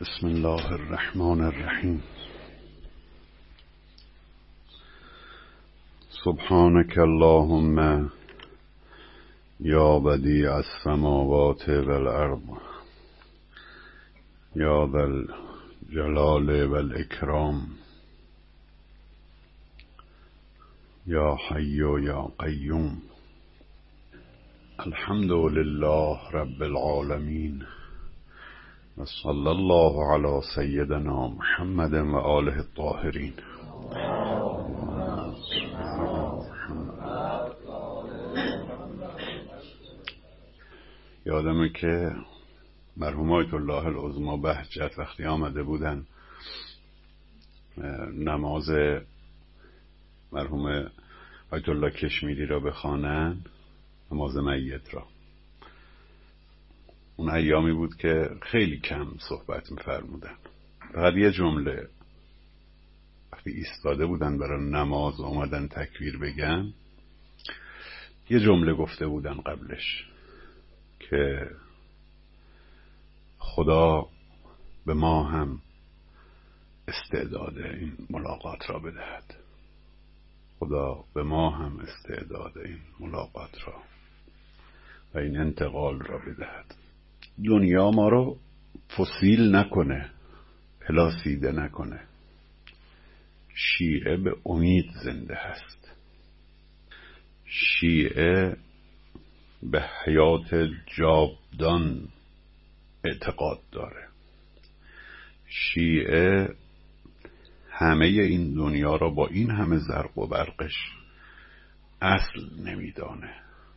بسم الله الرحمن الرحیم. سبحانك اللهم یا بدیع السماوات والارض یا ذا الجلال والاکرام یا حی یا قیوم. الحمد لله رب العالمین و صلی الله علی سیدنا محمد و آله الطاهرین. یادمه که مرحوم آیت الله العظما بهجت وقتی آمده بودن نماز مرحوم آیت الله کشمیری را بخوانن، نماز میت را، اون ایامی بود که خیلی کم صحبت می‌فرمودن، فقط یه جمله وقتی ایستاده بودن برای نماز اومدن تکبیر بگن، یه جمله گفته بودن قبلش که خدا به ما هم استعداد این ملاقات را بدهد، خدا به ما هم استعداد این ملاقات را و این انتقال را بدهد. دنیا ما رو فسیل نکنه، پلاسیده نکنه. شیعه به امید زنده هست، شیعه به حیات جاودان اعتقاد داره، شیعه همه این دنیا را با این همه زرق و برقش اصل نمیدانه.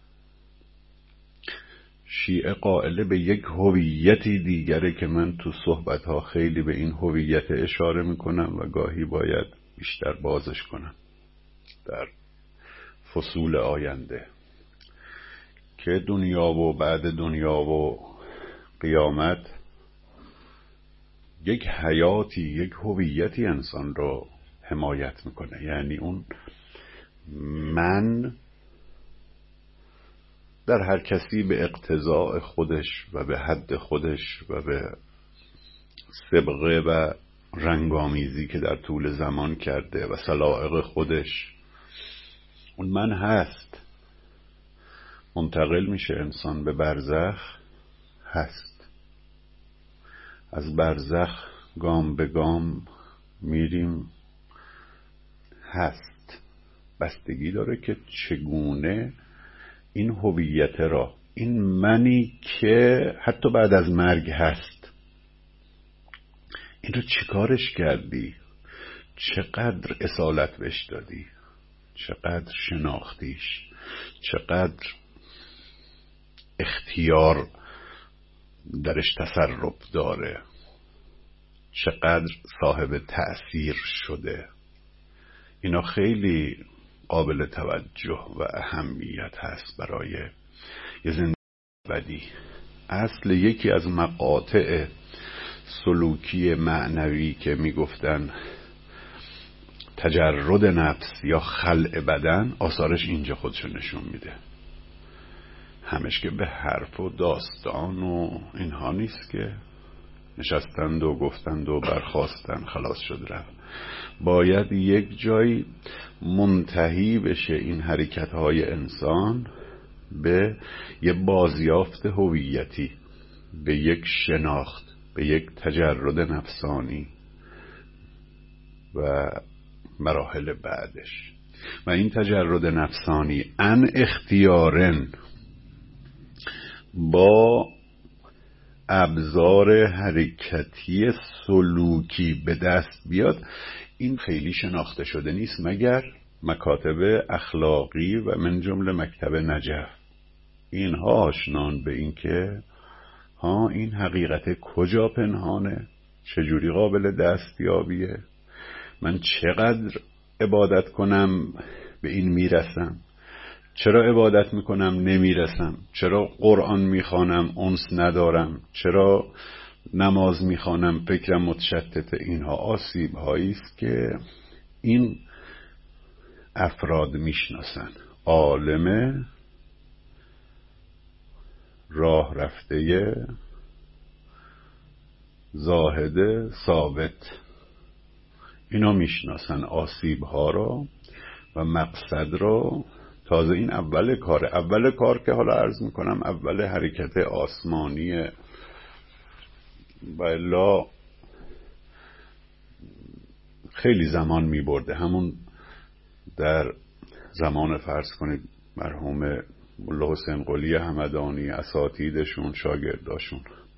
شیعه قائل به یک هویتی دیگره که من تو صحبتها خیلی به این هویت اشاره میکنم و گاهی باید بیشتر بازش کنم در فصول آینده، که دنیا و بعد دنیا و قیامت یک حیاتی، یک هویتی انسان رو حمایت میکنه. یعنی اون من در هر کسی به اقتضاء خودش و به حد خودش و به سبقه و رنگامیزی که در طول زمان کرده و سلائق خودش، اون من هست. منتقل میشه انسان به برزخ، هست. از برزخ گام به گام میریم، هست. بستگی داره که چگونه این هویت را، این منی که حتی بعد از مرگ هست، این رو چیکارش کردی؟ چقدر اصالت بهش دادی؟ چقدر شناختیش؟ چقدر اختیار درش تصرف داره؟ چقدر صاحب تأثیر شده؟ اینا خیلی قابل توجه و اهمیت هست برای یه زندگی ابدی. اصل یکی از مقاطع سلوکی معنوی که میگفتن تجرد نفس یا خلع بدن، آثارش اینجا خودشو نشون میده. همش که به حرف و داستان و اینها نیست که نشستند و گفتند و برخاستند خلاص شد رفت. باید یک جایی منتهی بشه این حرکت‌های انسان به یه بازیافت هویتی، به یک شناخت، به یک تجرد نفسانی و مراحل بعدش. و این تجرد نفسانی ان اختیارن با ابزار حرکتی سلوکی به دست بیاد، این خیلی شناخته شده نیست مگر مکاتب اخلاقی و من جمله مکتب نجف. اینها آشنان به این که این حقیقت کجا پنهانه، چجوری قابل دستیابیه، من چقدر عبادت کنم به این میرسم، چرا عبادت میکنم نمیرسم، چرا قرآن میخوانم انس ندارم، چرا نماز میخوانم فکرم متشتت. اینها آسیب هایی است که این افراد میشناسن. عالم راه رفته زاهده، ثابت. اینا میشناسن آسیب ها را و مقصد را. تازه این اول کار که حالا عرض میکنم اول حرکت آسمانیه و الا خیلی زمان میبرده. همون در زمان فرض کنید مرحوم ملا حسین قلی همدانی، اساتیدشون، شاگرداشون،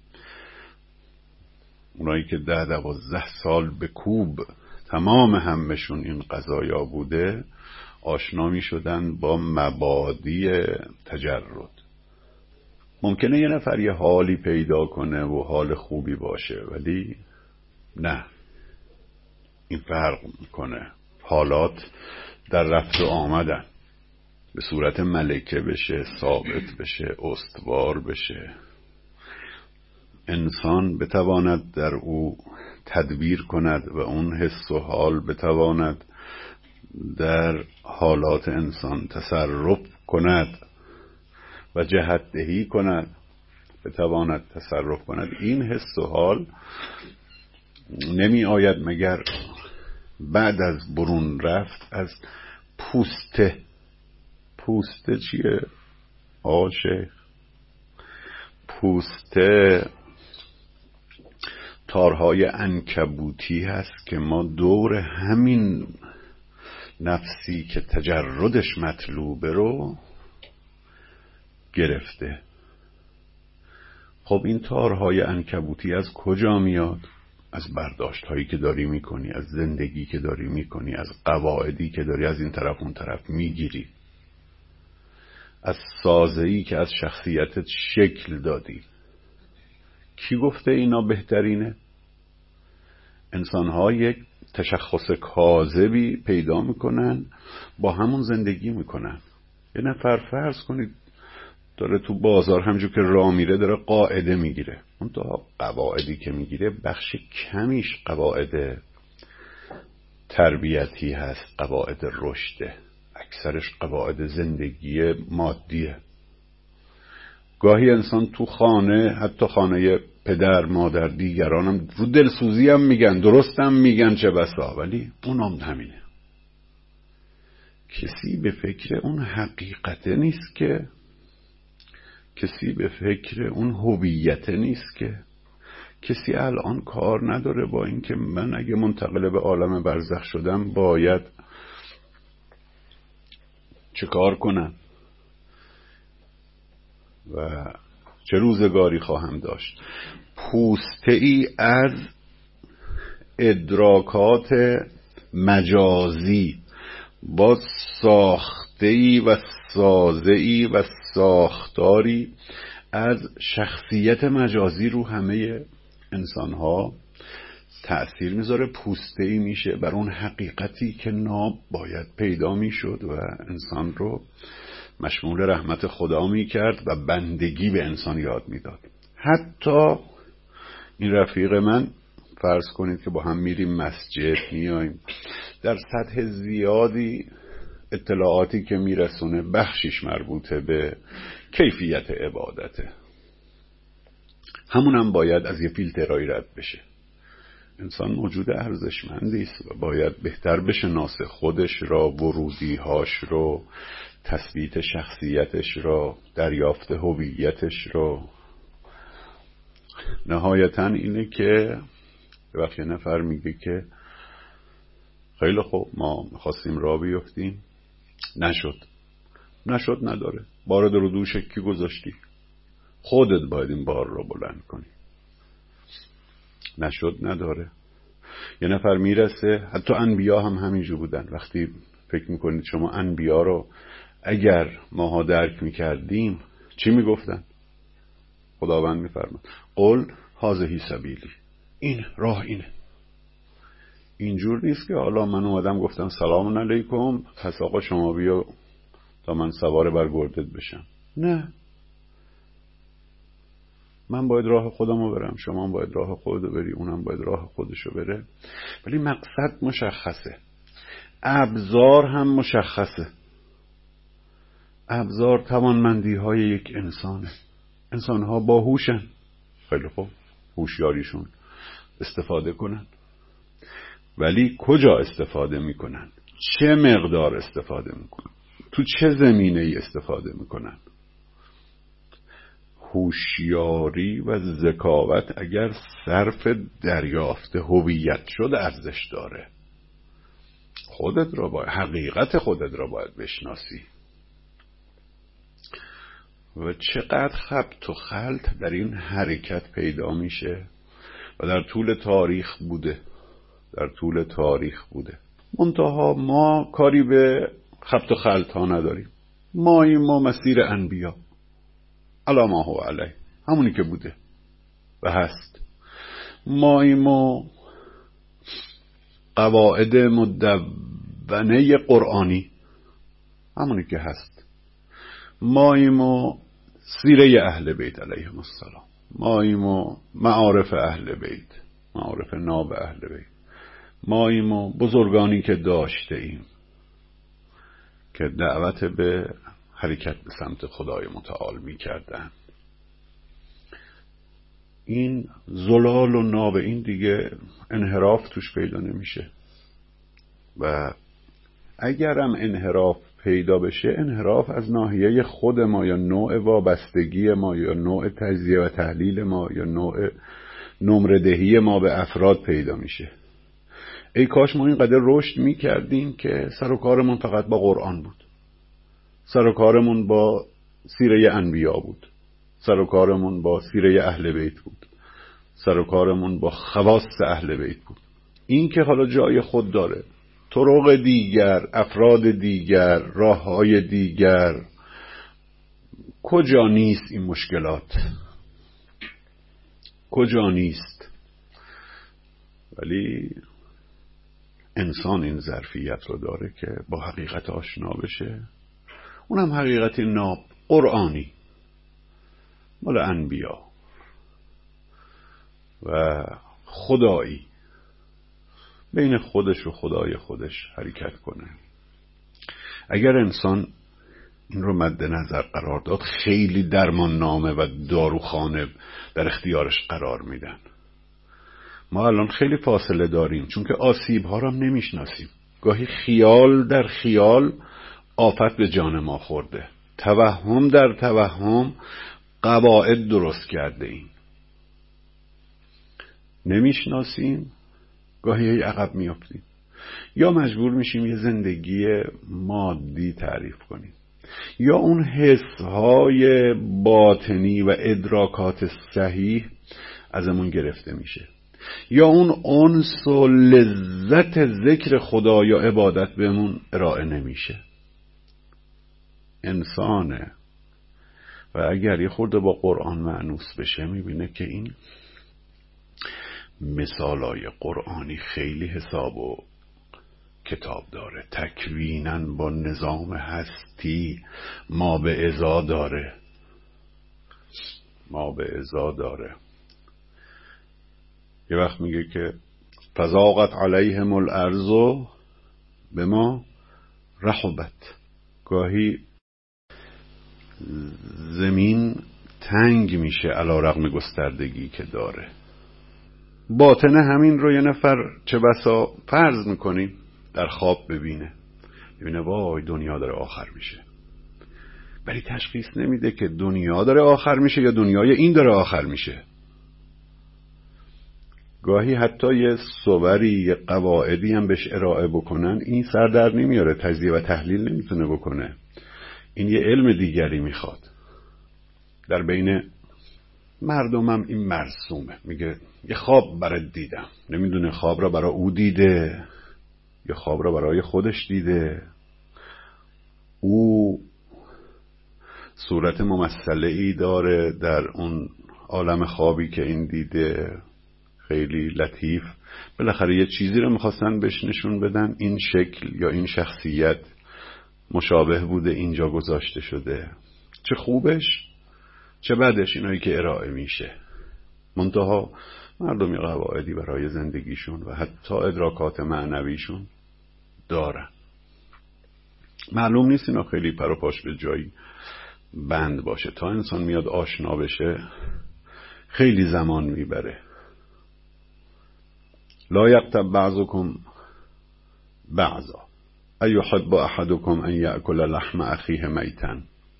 اونایی که 10-12 سال به کوب تمام همشون این قضایا بوده، آشنا می شدن با مبادی تجرد. ممکنه یه نفر یه حالی پیدا کنه و حال خوبی باشه، ولی نه، این فرق میکنه. حالات در رفت و آمدن، به صورت ملکه بشه، ثابت بشه، استوار بشه، انسان بتواند در او تدبیر کند و اون حس و حال بتواند در حالات انسان تصرف کند و جهت دهی کند، بتواند تصرف کند. این حس و حال نمی آید مگر بعد از برون رفت از پوسته چیه؟ آقا شیخ، پوسته تارهای عنکبوتی هست که ما دور همین نفسی که تجردش مطلوبه رو گرفته. خب این تارهای عنکبوتی از کجا میاد؟ از برداشت هایی که داری میکنی، از زندگی که داری میکنی، از قواعدی که داری از این طرف اون طرف میگیری، از سازه‌ای که از شخصیتت شکل دادی. کی گفته اینا بهترینه؟ انسان‌ها یک تشخص کاذبی پیدا میکنن، با همون زندگی میکنن. یه نفر فرض کنید داره تو بازار همجور که راه میره داره قاعده میگیره. اون تا قواعدی که میگیره بخش کمیش قواعد تربیتی هست، قواعد رشده، اکثرش قواعد زندگی مادیه. گاهی انسان تو خانه، حتی خانه پدر مادر دیگرانم رو دلسوزی هم میگن، درست هم میگن چه بسا، ولی اونم همینه. کسی به فکر اون حقیقت نیست که، کسی به فکر اون هویت نیست که. کسی الان کار نداره با این که من اگه منتقل به عالم برزخ شدم باید چه کار کنم و چه روزگاری خواهم داشت. پوسته ای از ادراکات مجازی با ساخته ای و سازه ای و ساختاری از شخصیت مجازی رو همه انسان ها تأثیر میذاره. پوسته ای میشه بر اون حقیقتی که ناب باید پیدا میشد و انسان رو مشمول رحمت خدا میکرد و بندگی به انسان یاد میداد. حتی این رفیق من فرض کنید که با هم میریم مسجد، میاییم، در سطح زیادی اطلاعاتی که میرسونه بخشیش مربوطه به کیفیت عبادته. همونم باید از یه فیلترایی رد بشه. انسان موجود ارزشمندی است و باید بهتر بشناسه خودش را، ورودی‌هاش رو، تثبیت شخصیتش را، دریافت هویتش را. نهایتاً اینه که وقتی نفر میگه که خیلی خوب ما خواستیم راه بیفتیم نشد نداره. بار رو دوش کی گذاشتی؟ خودت باید این بار رو بلند کنی. نشد نداره. یه نفر میرسه، حتی انبیا هم همینجور بودن. وقتی فکر میکنید شما انبیا رو اگر ماها درک میکردیم چی میگفتن؟ خداوند میفرماد قل هذه سبیلی، این راه اینه. اینجور نیست که حالا من اومدم گفتم سلام علیکم پس آقا شما بیا تا من سوار بر گردت بشم. نه، من باید راه خودمو برم، شما باید راه خودتو بری، اونم باید راه خودشو بره. ولی مقصد مشخصه، ابزار هم مشخصه. ابزار توانمندی های یک انسانه. انسان ها باهوشن، خیلی خوب، هوشیاریشون استفاده کنن، ولی کجا استفاده میکنن، چه مقدار استفاده میکنن، تو چه زمینه‌ای استفاده میکنن. هوشیاری و ذکاوت اگر صرف دریافت هویت شد ارزش داره. حقیقت خودت را باید بشناسی. و چقدر خبط و خلط در این حرکت پیدا میشه و در طول تاریخ بوده. منتها ما کاری به خبط و خلط ها نداریم. ما مسیر انبیا علی ما هو علیه، همونی که بوده و هست. ما قواعد مدونه قرآنی، همونی که هست. ما سیره اهل بیت علیهم السلام، ما معارف اهل بیت، معارف ناب اهل بیت، ما بزرگانی که داشته ایم که دعوت به حرکت به سمت خدای متعال می کردن. این زلال و ناب این دیگه انحراف توش پیدا نمیشه. و اگرم انحراف پیدا بشه، انحراف از ناحیه خود ما یا نوع وابستگی ما یا نوع تجزیه و تحلیل ما یا نوع نمردهی ما به افراد پیدا میشه. ای کاش ما اینقدر رشد میکردیم که سر و کارمون فقط با قرآن بود، سر و کارمون با سیره انبیا بود، سر و کارمون با سیره اهل بیت بود، سر و کارمون با خواص اهل بیت بود. این که حالا جای خود داره، طرق دیگر، افراد دیگر، راههای دیگر، کجا نیست این مشکلات، کجا نیست. ولی انسان این ظرفیت رو داره که با حقیقت آشنا بشه، اونم حقیقت ناب قرآنی مال انبیا و خدایی، بین خودش و خدای خودش حرکت کنه. اگر انسان این رو مد نظر قرار داد، خیلی درمان نامه و داروخانه در اختیارش قرار میدن. ما الان خیلی فاصله داریم چون که آسیب ها رو هم نمیشناسیم. گاهی خیال در خیال آفت به جان ما خورده، توهم در توهم قواعد درست کرده ایم، نمیشناسیم، گاهی عقب میافتیم یا مجبور میشیم یه زندگی مادی تعریف کنیم، یا اون حسهای باطنی و ادراکات صحیح ازمون گرفته میشه، یا اون انس و لذت ذکر خدا یا عبادت بهمون ارائه نمیشه. انسانه و اگر یه خورده با قرآن مانوس بشه میبینه که این مثالای قرآنی خیلی حساب و کتاب داره. تکویناً با نظام هستی ما به ازا داره. یه وقت میگه که فضاقت علیهم الارض بما رحبت، گاهی زمین تنگ میشه علی رغم گستردگی که داره. باطن همین رو یه نفر چه بسا فرض میکنیم در خواب ببینه وای دنیا داره آخر میشه، ولی تشخیص نمیده که دنیا داره آخر میشه یا دنیای این داره آخر میشه. گاهی حتی یه صوری، یه قواعدی هم بهش ارائه بکنن، این سر در نمیاره، تجزیه و تحلیل نمیتونه بکنه. این یه علم دیگری میخواد. در بین مردمم این مرسومه، میگه یه خواب برات دیدم، نمیدونه خواب را برای او دیده یا خواب را برای خودش دیده. او صورت ممثله ای داره در اون عالم خوابی که این دیده، خیلی لطیف. بالاخره یه چیزی رو میخواستن بهش نشون بدن، این شکل یا این شخصیت مشابه بوده اینجا گذاشته شده. چه خوبش چه بدش اینایی که ارائه میشه. منتها مردم یه قواعدی برای زندگیشون و حتی ادراکات معنویشون دارن. معلوم نیست اینا خیلی پر و پاش به جایی بند باشه. تا انسان میاد آشنا بشه خیلی زمان میبره. لا یغتب بعضکم بعضا ایحب احدکم ان یأکل لحم اخیه میتا.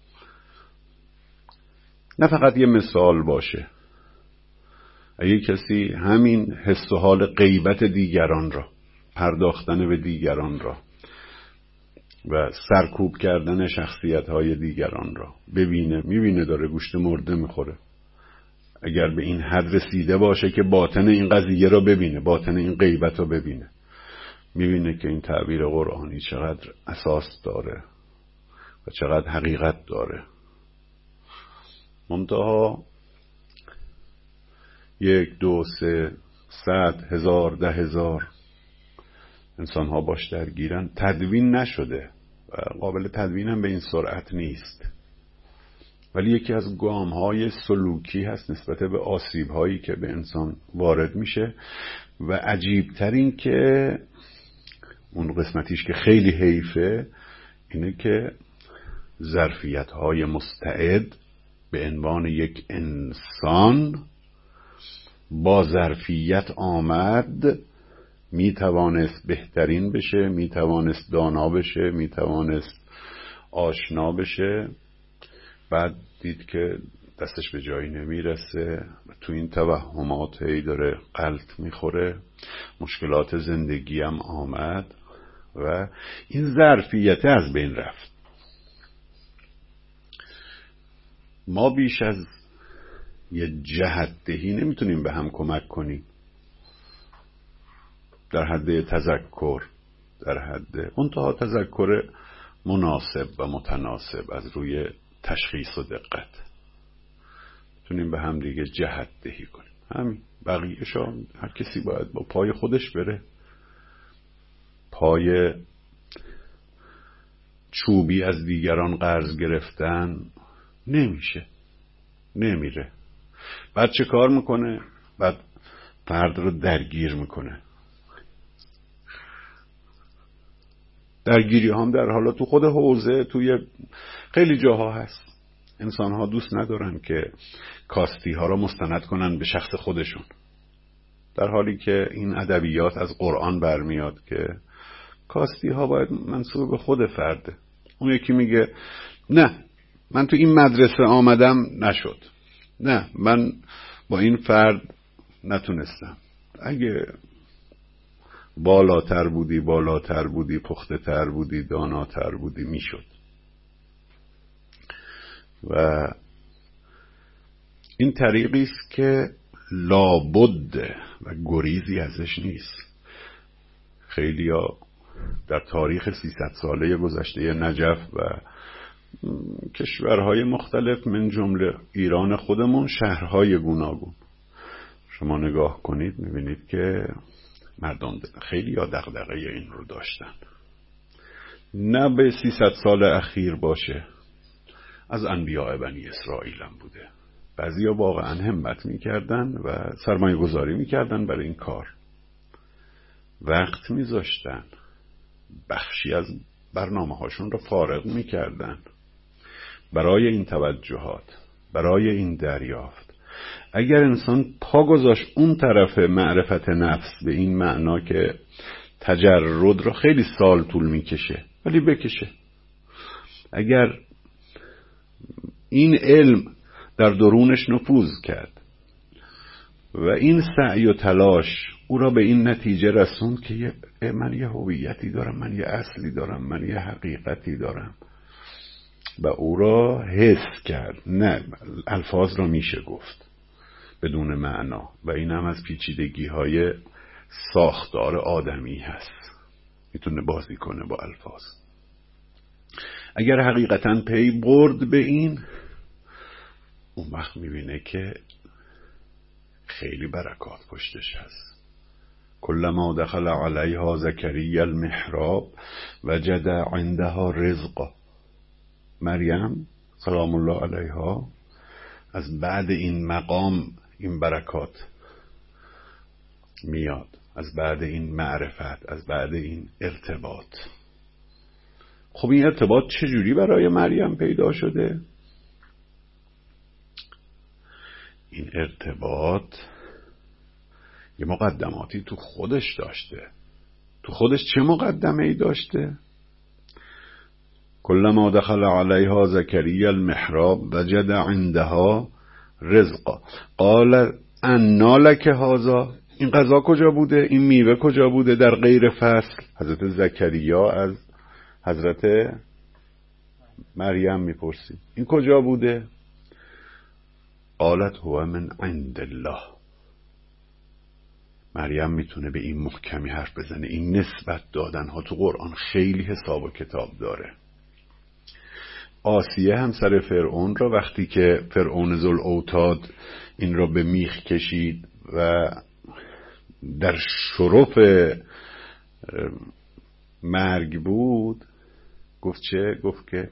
نه فقط یه مثال باشه. اگه کسی همین حس و حال غیبت دیگران را، پرداختن به دیگران را و سرکوب کردن شخصیت‌های دیگران را میبینه داره گوشت مرده میخوره، اگر به این حد رسیده باشه که باطن این قضیه را ببینه، باطن این غیبت را ببینه، میبینه که این تعبیر قرآنی چقدر اساس داره و چقدر حقیقت داره. منتها 1 2 3 100 1000 10,000 انسان ها باش درگیرن، تدوین نشده و قابل تدوین هم به این سرعت نیست، ولی یکی از گام های سلوکی هست نسبت به آسیب هایی که به انسان وارد میشه. و عجیب تر این که اون قسمتیش که خیلی حیفه اینه که ظرفیت های مستعد به عنوان یک انسان با ظرفیت آمد، میتوانست بهترین بشه، میتوانست دانا بشه، میتوانست آشنا بشه، بعد دید که دستش به جایی نمیرسه و تو این توهمات هی داره غلط میخوره، مشکلات زندگی هم آمد و این ظرفیت از بین رفت. ما بیش از یه جهت‌دهی نمیتونیم به هم کمک کنیم، در حد تذکر، در حد منتها تذکر مناسب و متناسب از روی تشخیص و دقت میتونیم به هم دیگه جهت‌دهی کنیم. همین، بقیه‌شو هر کسی باید با پای خودش بره. پای چوبی از دیگران قرض گرفتن نمیره. بعد چه کار میکنه؟ بعد فرد رو درگیر میکنه. درگیری هم در حالا تو خود حوزه، توی خیلی جاها هست. انسان ها دوست ندارن که کاستی ها رو مستند کنن به شخص خودشون، در حالی که این ادبیات از قرآن برمیاد که کاستی ها باید منسوب به خود فرده. اون یکی میگه نه من تو این مدرسه آمدم نشد، نه من با این فرد نتونستم، اگه بالاتر بودی، پخته تر بودی، داناتر بودی میشد. و این طریقی است که لابد و گریزی ازش نیست. خیلیا در تاریخ 300 ساله گذشته نجف و کشورهای مختلف من جمله ایران خودمون، شهرهای گوناگون شما نگاه کنید میبینید که مردم خیلی دغدغه این رو داشتن. نه به 300 سال اخیر باشه، از انبیاء بنی اسرائیل هم بوده. بعضیا واقعا همت میکردن و سرمایه گذاری میکردن برای این کار، وقت میذاشتن، بخشی از برنامه هاشون رو فارغ میکردن برای این توجهات، برای این دریافت. اگر انسان پا گذاشت اون طرف معرفت نفس به این معنا که تجرد رو خیلی سال طول میکشه ولی بکشه، اگر این علم در درونش نفوذ کرد و این سعی و تلاش او را به این نتیجه رسوند که من یه هویتی دارم، من یه اصلی دارم، من یه حقیقتی دارم و او را حس کرد، نه الفاظ را میشه گفت بدون معنا و این هم از پیچیدگی های ساختار آدمی هست، میتونه بازی کنه با الفاظ. اگر حقیقتا پی برد به این، اون وقت میبینه که خیلی برکات پشتش هست. کلما دخل علیها زکریا المحراب وجد عندها رزقا. مریم سلام الله علیها از بعد این مقام این برکات میاد، از بعد این معرفت، از بعد این ارتباط. خب این ارتباط چجوری برای مریم پیدا شده؟ این ارتباط یه مقدماتی تو خودش داشته. تو خودش چه مقدمه‌ای داشته؟ کلما دخل علیها زکریا المحراب وجد عندها رزقا قال انا لک هذا. این غذا کجا بوده؟ این میوه کجا بوده در غیر فصل؟ حضرت زکریا از حضرت مریم میپرسید این کجا بوده؟ قالت هو من عند الله. مریم میتونه به این محکمی حرف بزنه. این نسبت دادن ها تو قرآن خیلی حساب و کتاب داره. آسیه همسر فرعون را وقتی که فرعون ذوالأوتاد این را به میخ کشید و در شرف مرگ بود گفت چه؟ گفت که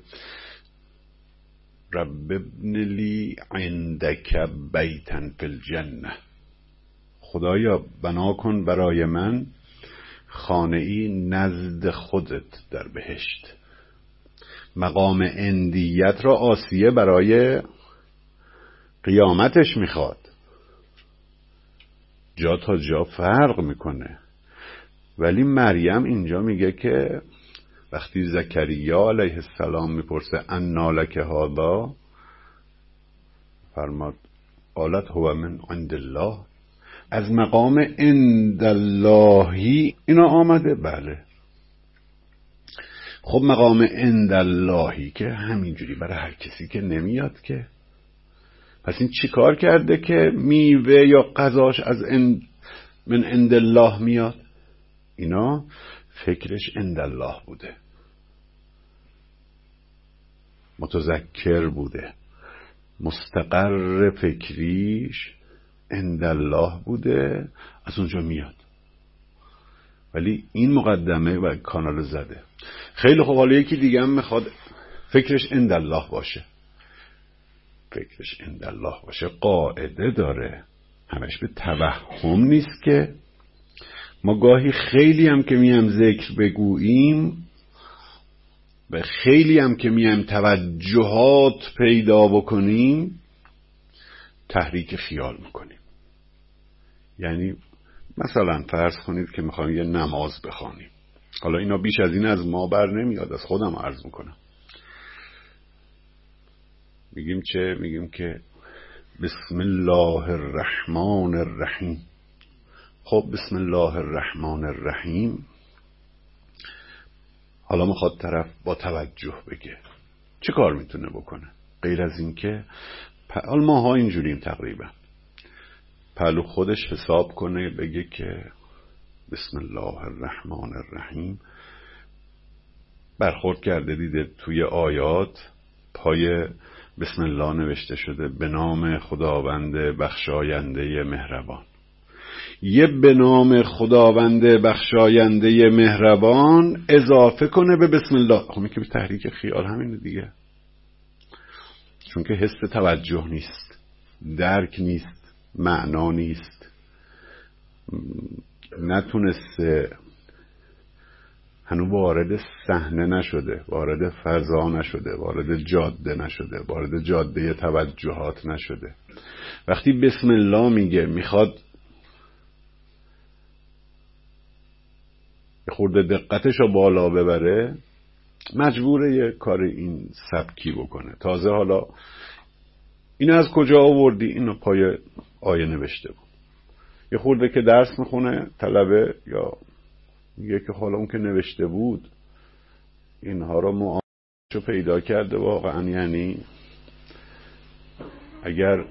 رب ابن لی عندک بیتا فی الجنه. خدایا بنا کن برای من خانه‌ای نزد خودت در بهشت. مقام اندیت را آسیه برای قیامتش میخواد. جا تا جا فرق میکنه. ولی مریم اینجا میگه که وقتی زکریا علیه السلام میپرسه انا لک هذا فرماد قالت هو من عند الله. از مقام عند اللهی اینا آمده. بله خب مقام عند اللهی که همینجوری برای هر کسی که نمیاد که. پس این چی کار کرده که میوه یا غذاش از من عند الله میاد؟ اینا فکرش عند الله بوده، متذکر بوده، مستقر فکریش عند الله بوده، از اونجا میاد. ولی این مقدمه و کانال زده. خیلی خوب، حالا یکی دیگه هم میخواد فکرش عند الله باشه. فکرش عند الله باشه قاعده داره، همش به توهم نیست که. ما گاهی خیلی هم که میم ذکر بگوییم و خیلی هم که میم توجهات پیدا بکنیم تحریک خیال میکنیم. یعنی مثلا فرض کنید که میخوایم یه نماز بخوانیم. حالا اینا بیش از این از ما بر نمیاد، از خودم عرض میکنم. میگیم چه؟ میگیم که بسم الله الرحمن الرحیم. خب بسم الله الرحمن الرحیم، حالا میخواد طرف با توجه بگه، چه کار میتونه بکنه غیر از این که حالا ماها اینجوریم تقریبا پهلو خودش حساب کنه بگه که بسم الله الرحمن الرحیم. برخورد کرده دیده توی آیات پای بسم الله نوشته شده به نام خداوند بخشاینده مهربان. یه به نام خداوند بخشاینده مهربان اضافه کنه به بسم الله. خب که به تحریک خیال همینه دیگه، چون که حس توجه نیست، درک نیست، معنا نیست، نتونسته، هنوز وارد صحنه نشده، وارد فضا نشده، وارد جاده نشده، وارد جاده توجهات نشده. وقتی بسم الله میگه میخواد خورده دقتش رو بالا ببره، مجبوره یه کار این سبکی بکنه. تازه حالا اینو از کجا آوردی؟ اینو پای آیه نوشته بود. یه خورده که درس میخونه طلبه یا میگه که حالا اون که نوشته بود اینها رو معاملشو پیدا کرده واقعا. یعنی اگر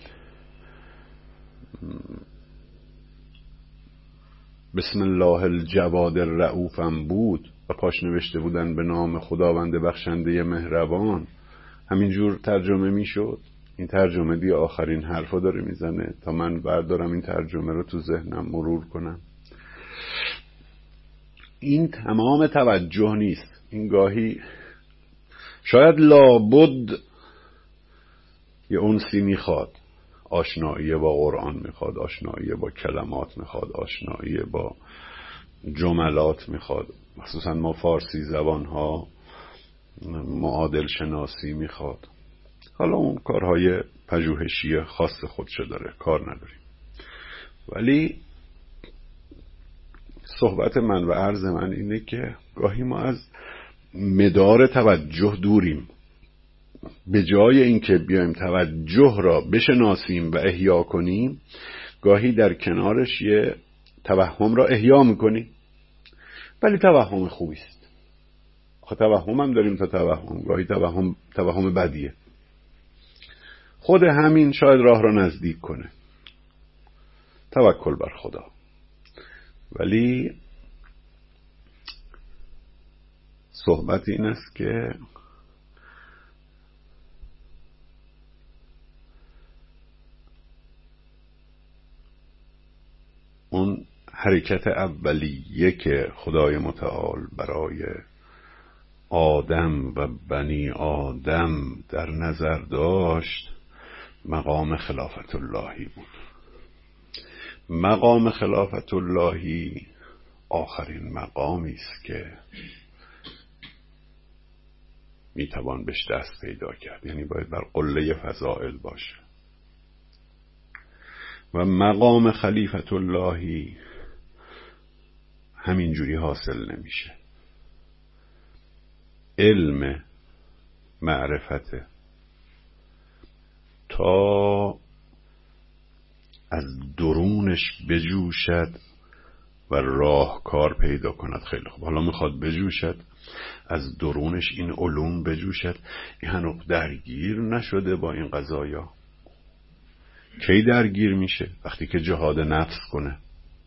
بسم الله الجواد الرؤوف هم بود و پاش نوشته بودن به نام خداوند بخشنده مهربان، همینجور ترجمه میشد. این ترجمه دی آخرین حرفا داره میزنه تا من بردارم این ترجمه رو تو ذهنم مرور کنم. این تمام توجه نیست. این گاهی شاید لابد یه انسی میخواد، آشنایی با قرآن میخواد، آشنایی با کلمات میخواد، آشنایی با جملات میخواد. مخصوصا ما فارسی زبان ها معادل شناسی میخواد. حالا اون کارهای پژوهشی خاص خودشو داره، کار نداریم. ولی صحبت من و عرض من اینه که گاهی ما از مدار توجه دوریم. به جای اینکه بیایم توجه را بشناسیم و احیا کنیم، گاهی در کنارش یه توهم را احیا میکنیم، ولی توهم خوبی است. خب توهم هم داریم تا توهم، گاهی توهم بدیه. خود همین شاید راه را نزدیک کنه. توکل بر خدا. ولی صحبت این است که اون حرکت اولیه که خدای متعال برای آدم و بنی آدم در نظر داشت مقام خلافت اللهی بود. مقام خلافت اللهی آخرین مقامی است که میتوان بهش دست پیدا کرد، یعنی باید بر قله فضائل باشه. و مقام خلیفت اللهی همینجوری حاصل نمیشه. علم معرفت تا از درونش بجوشد و راهکار پیدا کند. خیلی خوب، حالا میخواد بجوشد، از درونش این علوم بجوشد. این هنوز درگیر نشده با این قضایا. کی درگیر میشه؟ وقتی که جهاد نفس کنه.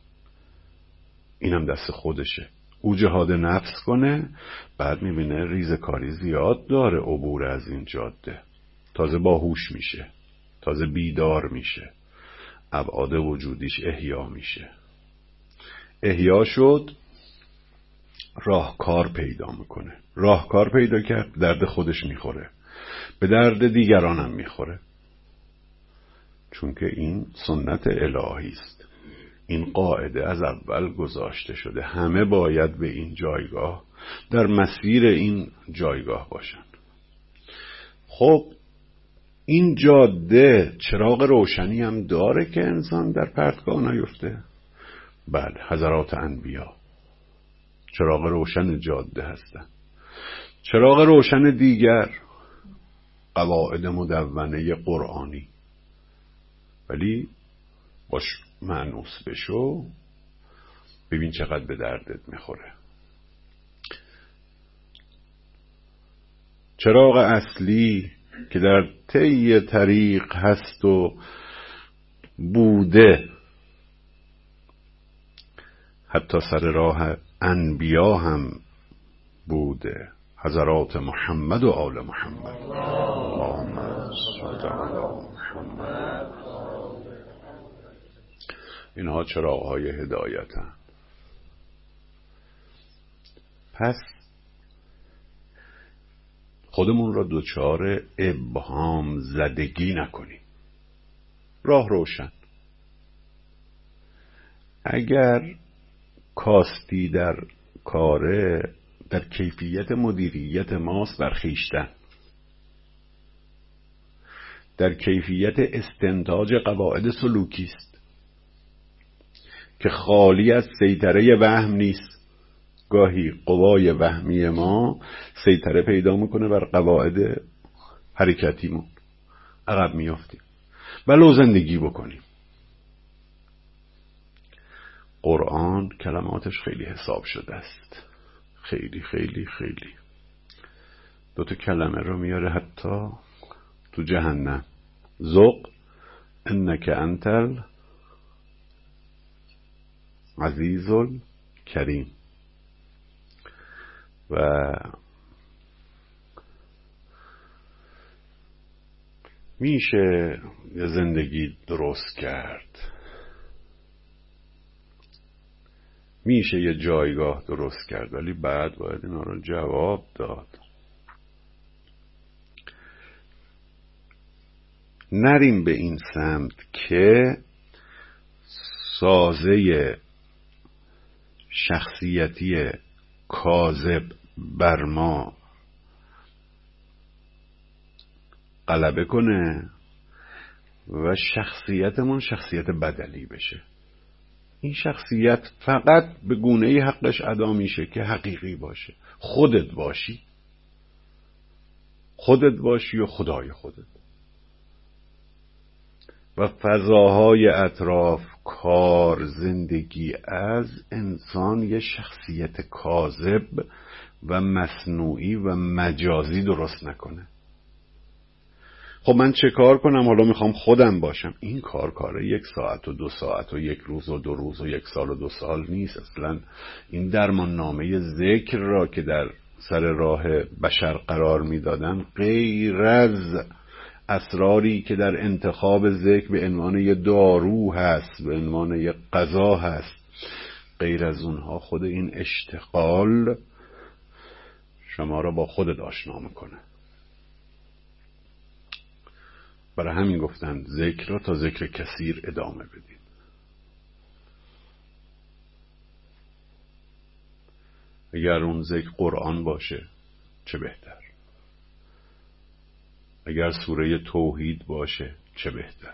اینم دست خودشه. او جهاد نفس کنه، بعد میبینه ریزکاری زیاد داره عبور از این جاده. تازه باهوش میشه، تازه بیدار میشه، ابعاد وجودیش احیا میشه. احیا شد، راهکار پیدا میکنه. راهکار پیدا کرد، به درد خودش میخوره، به درد دیگرانم میخوره. چون که این سنت الهی است. این قاعده از اول گذاشته شده. همه باید به این جایگاه، در مسیر این جایگاه باشن. خب این جاده چراغ روشنی هم داره که انسان در پرتگاه نیفته. بله، حضرات انبیا چراغ روشن جاده هستن. چراغ روشن دیگر قواعد مدونه قرآنی. ولی باش مانوس بشو، ببین چقدر به دردت میخوره. چراغ اصلی که در طی طریق هست و بوده، حتی سر راه انبیا هم بوده، حضرات محمد و آل محمد. اللهم صل علی محمد. اینها چراغ‌های هدایتن. پس خودمون را دوچار ابهام زدگی نکنیم. راه روشن. اگر کاستی در کاره، در کیفیت مدیریت ماست بر خویشتن، در کیفیت استنتاج قواعد سلوکی است که خالی از سیطره وهم نیست. گاهی قوای وهمی ما سیطره پیدا میکنه بر قواعد حرکتیمون، عقب میافتیم ولو زندگی بکنیم. قرآن کلماتش خیلی حساب شده است، خیلی خیلی خیلی. 2 کلمه رو میاره حتی تو جهنم. ذوق انک انتل عزیز کریم. و میشه یه زندگی درست کرد، میشه یه جایگاه درست کرد، ولی بعد باید اینا رو جواب داد. نریم به این سمت که سازه شخصیتی کاذب بر ما غلبه کنه و شخصیتمون شخصیت بدلی بشه. این شخصیت فقط به گونه‌ای حقش ادا میشه که حقیقی باشه. خودت باشی و خدای خودت و فضاهای اطراف، کار، زندگی از انسان یه شخصیت کاذب و مصنوعی و مجازی درست نکنه. خب من چه کار کنم؟ حالا میخوام خودم باشم. این کار 1 ساعت و 2 ساعت و 1 روز و 2 روز و 1 سال و 2 سال نیست. اصلا این درمان نامه ذکر را که در سر راه بشر قرار میدادن، غیر از اسراری که در انتخاب ذکر به عنوان یه دارو هست، به عنوان یه غذا هست، غیر از اونها خود این اشتغال شما را با خودت آشنا میکنه. برای همین گفتن ذکر را تا ذکر کثیر ادامه بدین. اگر اون ذکر قرآن باشه چه بهتر، اگر سوره توحید باشه چه بهتر.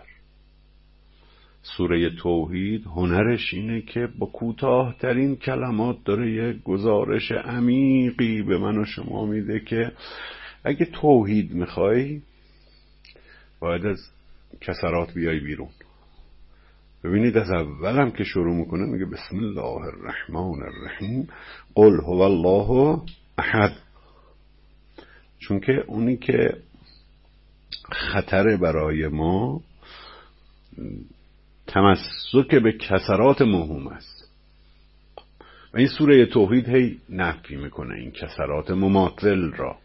سوره توحید هنرش اینه که با کوتاه‌ترین کلمات داره یک گزارش عمیقی به من و شما میده که اگه توحید میخوای باید از کسرات بیای بیرون. ببینید از اولم که شروع میکنه میگه بسم الله الرحمن الرحیم قل هو الله احد، چون که اونی که خطر برای ما تمسک به کسرات موهوم است و این سوره توحید هی نفی میکنه این کسرات مماثل را،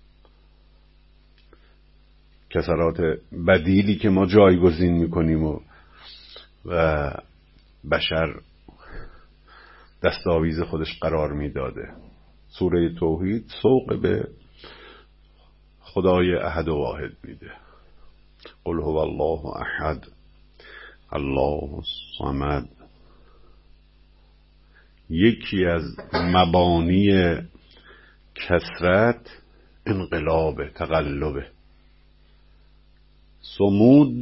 کسرات بدیلی که ما جایگزین میکنیم و بشر دستاویز خودش قرار میداده. سوره توحید سوق به خدای احد و واحد میده. قل هو الله احد الله الصمد. یکی از مبانی کثرت انقلاب، تقلبه. صمود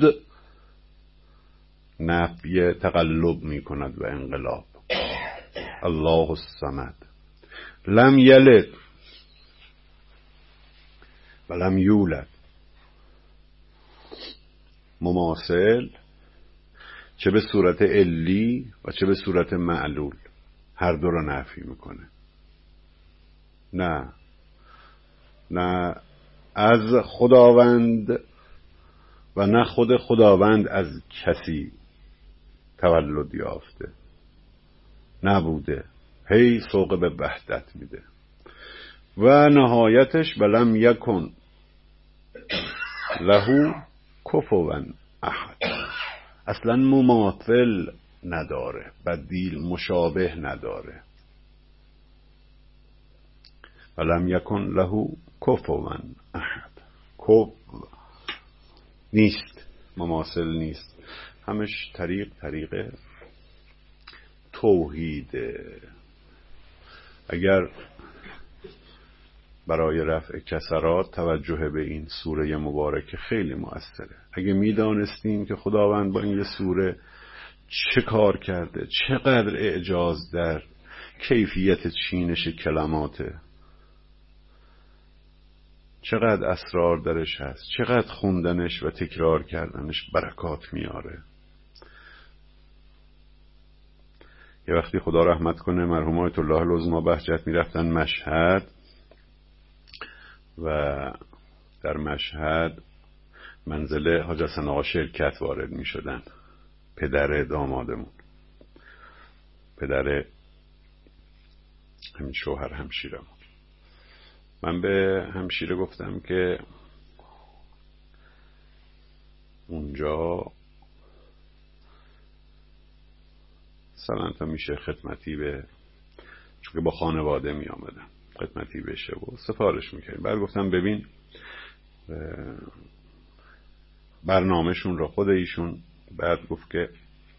نفی تقلب می کند و انقلاب. الله الصمد. لم یلد و لم یولد. مماثل چه به صورت علی و چه به صورت معلول، هر دو را نفی میکنه. نه از خداوند و نه خود خداوند از کسی تولد یافته، نبوده، هی سوق به وحدت میده. و نهایتش ولم یکن له کفوا احد. اصلا مماثل نداره، بدیل مشابه نداره. ولم یکن له کفوا احد. کف نیست، مماثل نیست. همش طریق توحیده. اگر برای رفع کسرات توجه به این سوره مبارکه خیلی مؤثره. اگه میدانستیم که خداوند با این سوره چه کار کرده، چقدر اعجاز در کیفیت چینش کلماته، چقدر اسرار درش هست، چقدر خوندنش و تکرار کردنش برکات میاره. یه وقتی خدا رحمت کنه مرحوم آیت الله العظما بهجت میرفتن مشهد و در مشهد منزل حاج حسن آقا شرکت وارد می شدن، پدر دامادمون، پدر همین شوهر همشیرمون. من به همشیره گفتم که اونجا سلامتا میشه خدمتی به، چون که با خانواده می آمدم، خدمتی بشه و سفارش میکنیم. بعد گفتم ببین برنامهشون را خود ایشون، بعد گفت که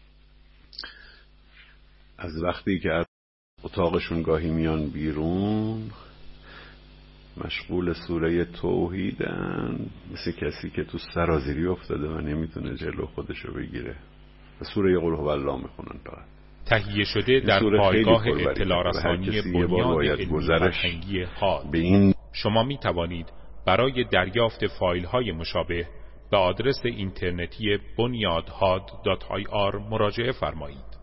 از وقتی که از اتاقشون گاهی میان بیرون مشغول سوره توحیدن، مثل کسی که تو سرازیری افتاده و نمیتونه جلو خودشو بگیره و سوره قل هو الله میخونن. تهیه شده در پایگاه اطلاع رسانی بنیاد علمی فرهنگی هاد. شما می توانید برای دریافت فایل های مشابه به آدرس اینترنتی bunyadhad.ir مراجعه فرمایید.